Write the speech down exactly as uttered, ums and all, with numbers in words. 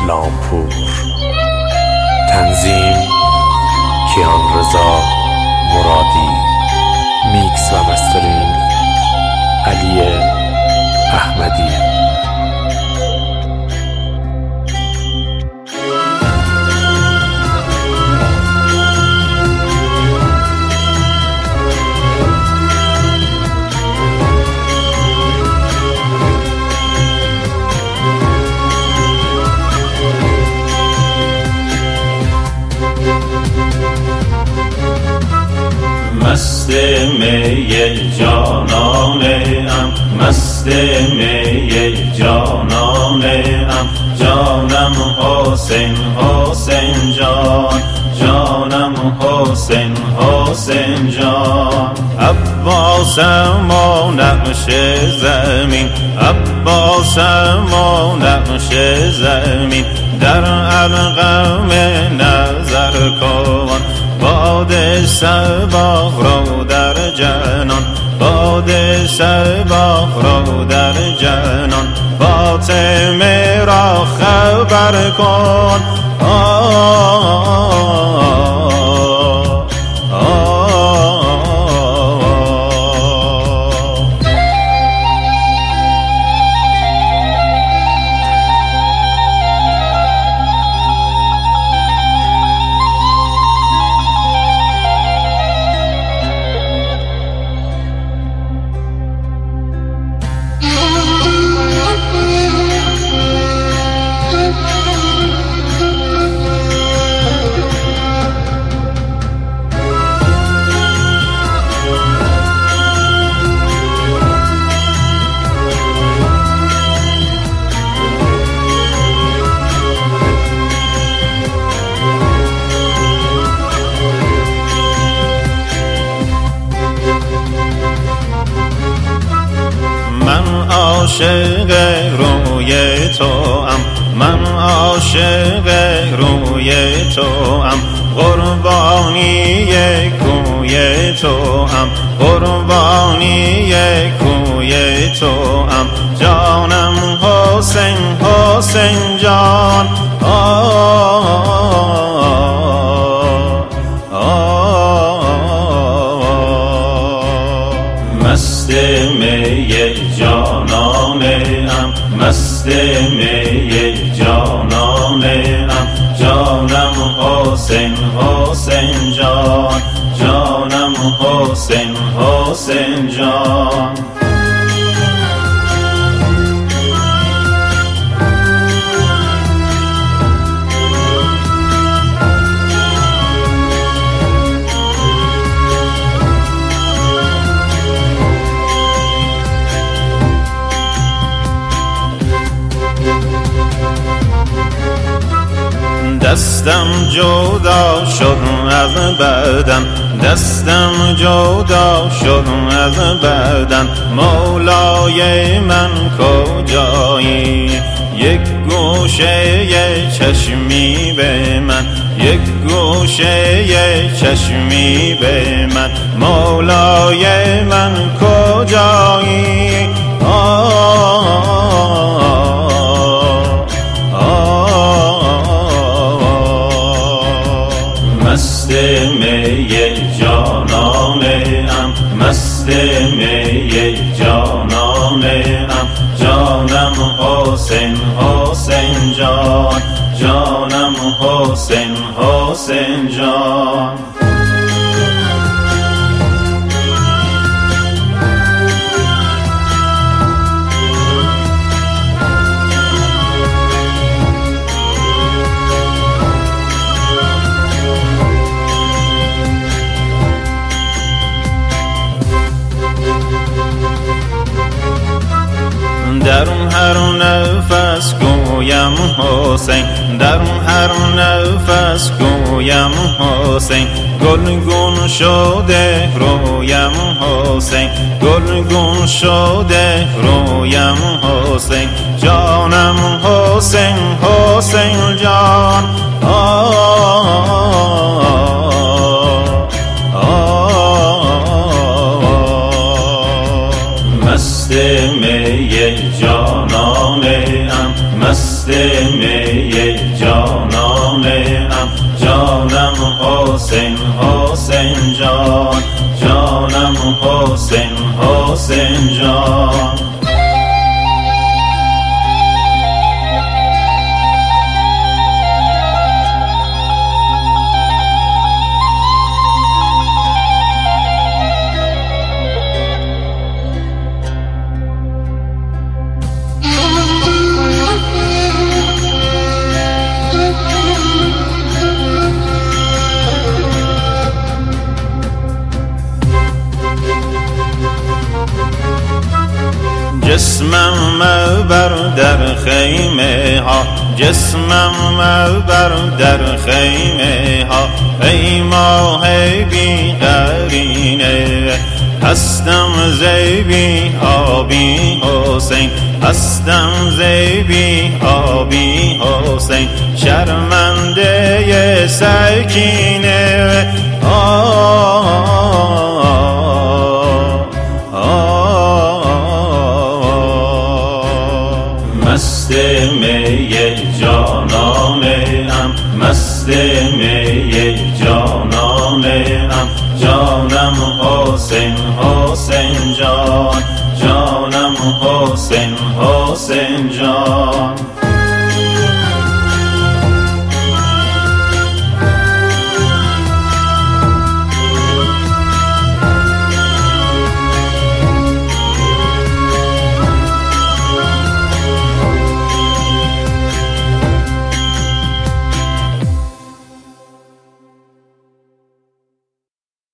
اسلامپور. تنظیم کیانرضا مرادی. میکس و مسترینگ علی احمدی. مست می جانانه ام، مست می جانانه ام، جانم حسین حسین جان، جانم حسین حسین جان. عباسم و نقش زمین، عباسم و نقش زمین، در علقم نظر کن. باد صبا رو در جنان، باد صبا رو در جنان، فاطمه را خبر کن. آه آه آه. من عاشق روی تو ام، من عاشق روی تو ام، قربانی کوی تو ام، قربانی کوی تو ام، جانم حسین حسین جان. آه آه آه. مست می جانانه ام، مست می جانانه ام، جانم حسین حسین جان، جانم حسین حسین جان. دستم جدا شد از بدن، دستم جدا شد از بدن، مولای من کجایی؟ یک گوشه چشمی به من، یک گوشه چشمی به من، مولای من کجایی؟ آه مست می جانانه ام، مست می جانانه ام، جانم حسین حسین جان، جانم حسین حسین جان. در هر نفس گویم حسین، در هر نفس گویم حسین، گلگون شده رویم حسین، گلگون شده رویم حسین، جانم حسین حسین جان. آه آه آه. مست می جانانه ام، مست می جانانه ام. جانم حسین حسین جان، جانم حسین حسین جان. جسمم مبر در خیمه ها، جسمم مبر در خیمه ها. ای ماه بی قرینه، هستم زیبی آبی حسین، هستم زیبی آبی حسین. شرمنده سکینه مست می جانانه ام، مست می جانانه ام. جانم حسین حسین جان، جانم حسین حسین جان.